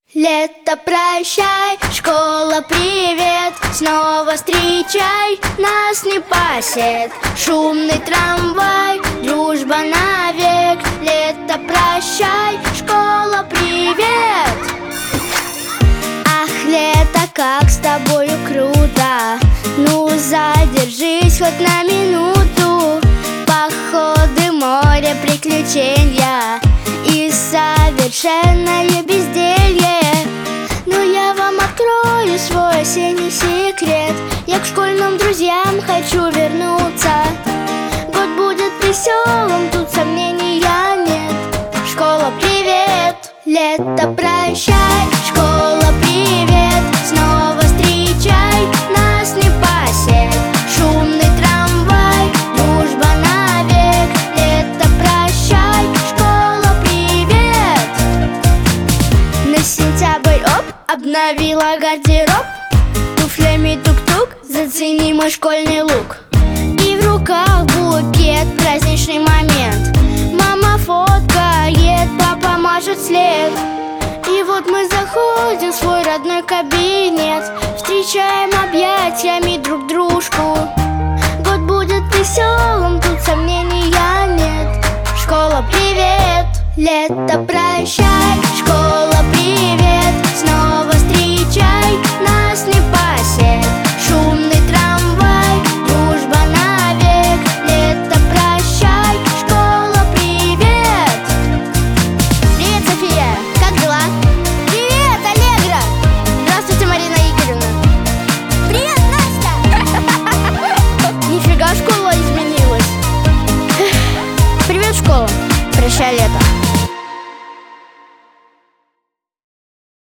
Лето, прощай, школа, привет. Снова встречай, нас не пасет шумный трамвай, дружба навек. Лето, прощай, школа, привет. Ах, лето, как с тобою круто. Ну, задержись хоть на минуту. Походы, море, приключения и совершенное безделье. Но я вам открою свой осенний секрет. Я к школьным друзьям хочу вернуться. Год будет веселым, тут сомнений нет. Школа, привет! Лето, прощай, школа, привет. Снова встречай, нас не пасет шумный трамвай, дружба навек. Лето, прощай, школа, привет. На сентябрь, оп, обновила гардероб. Туфлями тук-тук, зацени мой школьный лук. И в руках букет, праздничный момент. Мама фоткает, папа машет вслед. И вот мы заходим в свой родной кабинет, встречаем объятиями друг дружку. Год будет веселым, тут сомнений нет. Школа, привет! Лето, прощай, школа,